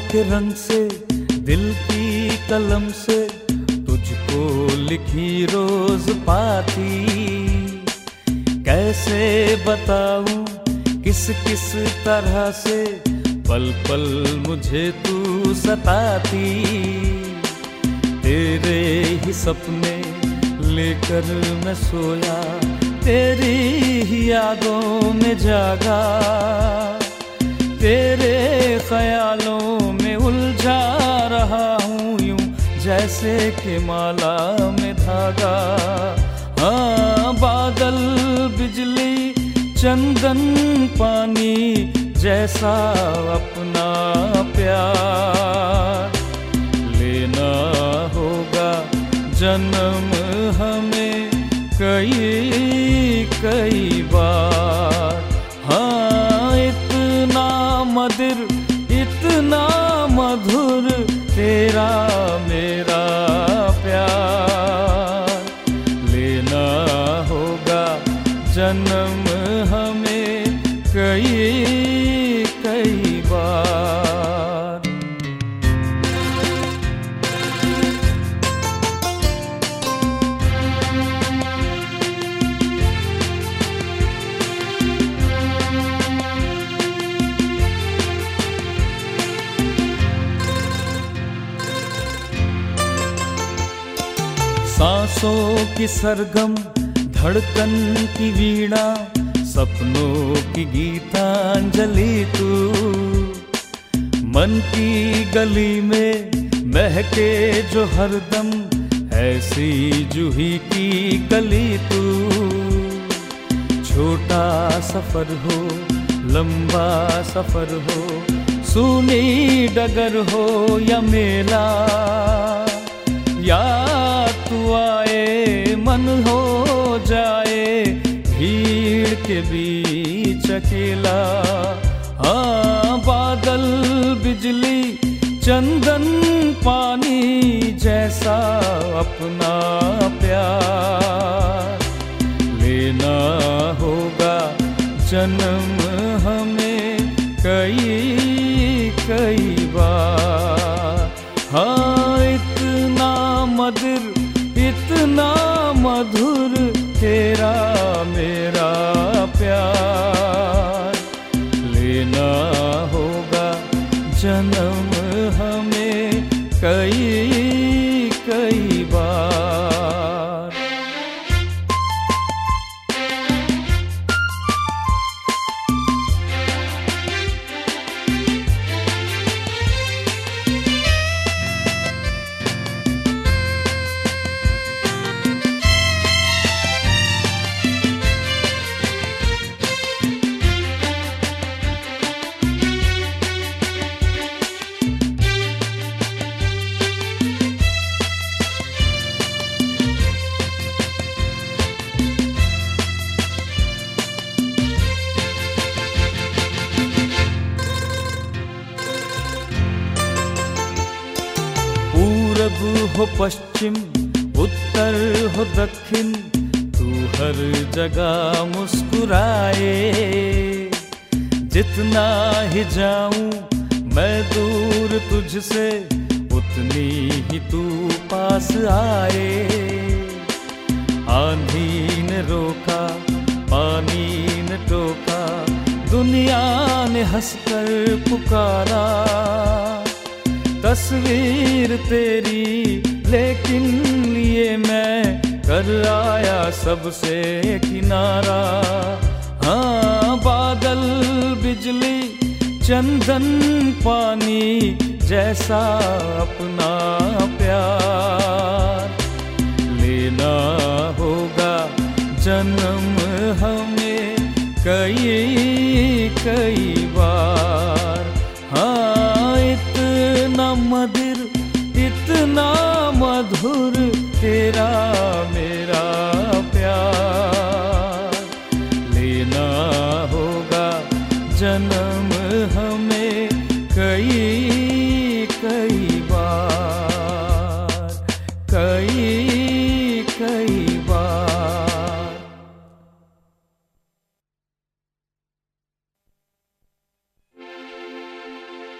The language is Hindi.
के रंग से, दिल की कलम से तुझको लिखी रोज पाती। कैसे बताऊं किस किस तरह से पल पल मुझे तू सताती। तेरे ही सपने लेकर मैं सोया, तेरी ही यादों में जागा, तेरे ख्यालों में उलझा रहा हूँ यूं जैसे कि माला में धागा। हाँ, बादल बिजली चंदन पानी जैसा अपना प्यार लेना होगा जन्म हमें कई कई बार। हाँ, इतना मधुर इतना मधुर तेरा मेरा प्यार लेना होगा जन्म हमें कई कई बार। सांसों की सरगम धड़कन की वीणा, सपनों की गीतांजलि तू। मन की गली में महके जो हरदम ऐसी जूही की गली तू। छोटा सफर हो लंबा सफर हो, सूनी डगर हो या मेला, या तू आए मन हो जाए भीड़ के बीच अकेला। हाँ, बादल बिजली चंदन पानी जैसा अपना प्यार लेना होगा जन्म हमें कई कई बार। हाँ, इतना मधुर इतना मधुर तेरा मेरा प्यार लेना होगा जन्म हमें कई कई बार। पूरब हो पश्चिम उत्तर हो दक्षिण, तू हर जगह मुस्कुराए। जितना ही जाऊं मैं दूर तुझसे, उतनी ही तू पास आए। आंधी ने रोका पानी ने टोका, दुनिया ने हंसकर पुकारा। तस्वीर तेरी लेकिन ये मैं कर आया सबसे किनारा। हाँ, बादल बिजली चंदन पानी जैसा अपना प्यार लेना होगा जन्म हमें कई कई बार। हाँ, इतना मधुर इतना मधुर तेरा मेरा प्यार लेना होगा जन्म हमें कई